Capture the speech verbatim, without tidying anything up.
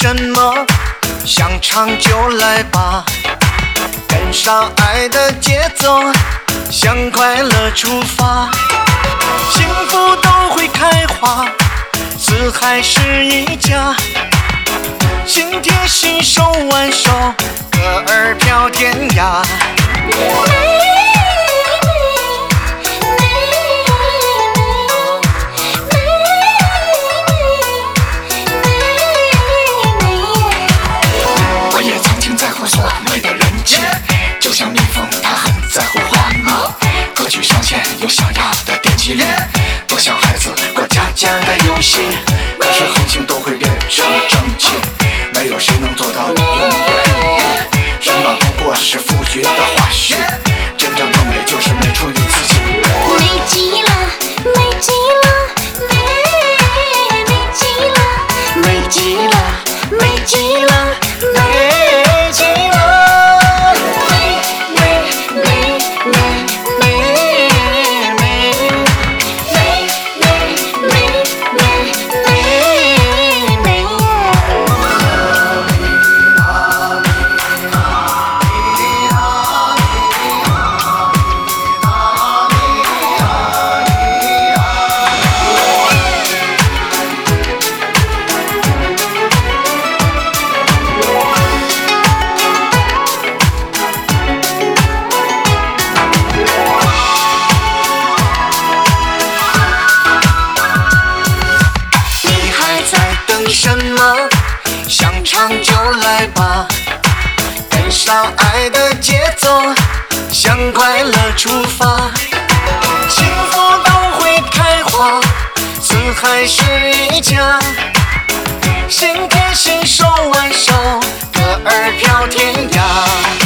什么？想唱就来吧，跟上爱的节奏，向快乐出发，幸福都会开花，四海是一家，心贴心手挽手，歌儿飘天涯。 我也曾经在乎所谓的人气，就像蜜蜂，它很在乎花蜜。歌曲上线有想要的点击率，多像孩子过家家的游戏。可是恒星都会变成蒸汽，没有谁能做到你永远。什么不过是赋予的花絮，真正的美就是美出你自己。 美极了，美极了，美美极了， 美极了，美极了，美极了，美美美美美美美美美美美。你还在等什么？想唱就来吧，跟上爱的节奏，向快乐出发，幸福都会开花，四海是一家，心贴心手挽手，歌儿飘天涯。